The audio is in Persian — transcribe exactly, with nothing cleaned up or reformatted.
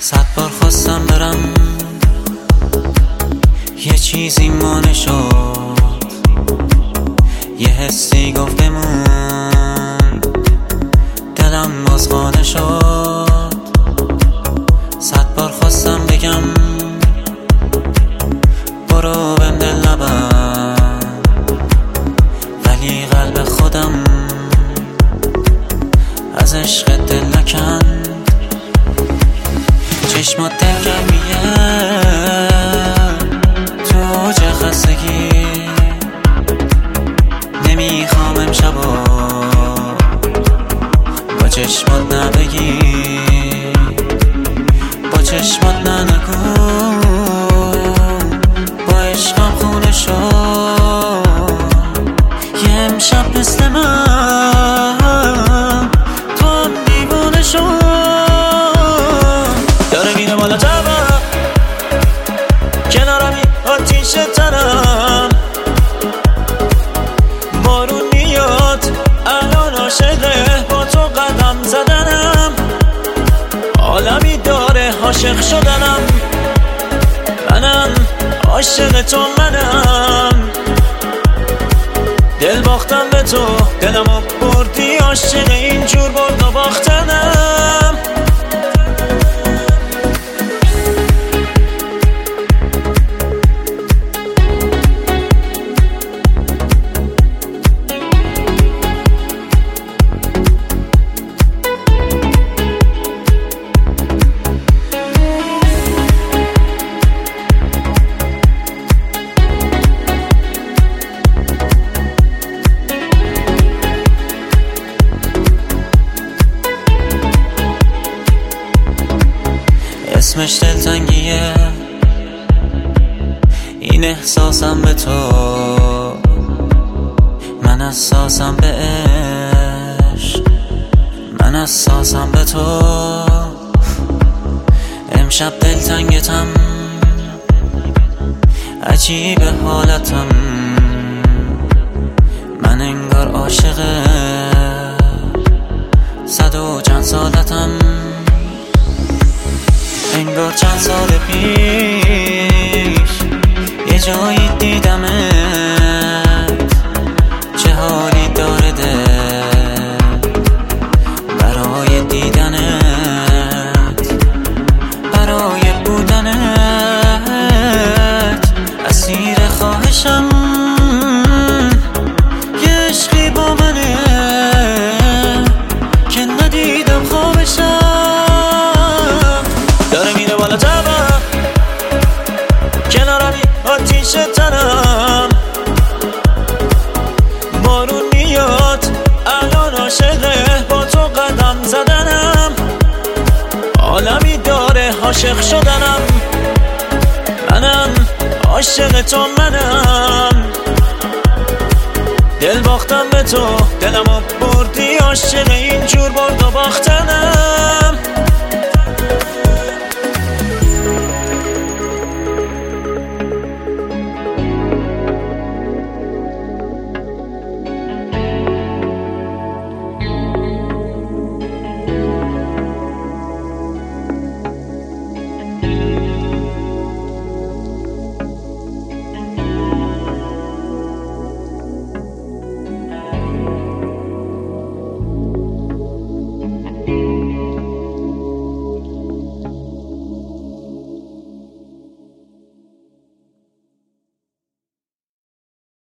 صد بار خواستم برم، یه چیزی مانع شد، یه حسی گفت بمون، دلم باز خانه شد. صد بار خواستم بگم برو بهم دل نبند، ولی قلب خودم از عشق دل نکند. چشمات دلگرمیه تو چه خستگی، نمیخوام امشبا با چشمات نبگی، با چشمات ننگو با عشقم خونه شد. یه امشب مثل من تو هم دیوانه شد. داره میره بالا جبم، کنارمی آتیش تنم، بارون میاد الان عاشقه با تو قدم زدنم. عالمی داره عاشق شدنم، منم عاشق تو منم. دل باختم به تو، دلمو بردی، عاشق اینجور برد و باختنم. اسمش دلتنگیه، این احساسم به تو، من اساسم به عشق، من اساسم به تو. امشب دلتنگتم، عجیب حالتم، من انگار عاشق صد و چند سالتم. انگار چند سال پیش یه جایی دیدمت، چه حالی داره دل برای دیدنت، برای بودنت. اسیر خواهشم یه عشقی با منه که ندیدم خوابشم. داره میره بالا جبم، کنارمی آتیش تنم، بارون میاد الان عاشقه با تو قدم زدنم. عالمی داره عاشق شدنم، منم عاشق تو منم. دل باختم به تو، دلمو بردی، عاشق اینجور برد و باختنم.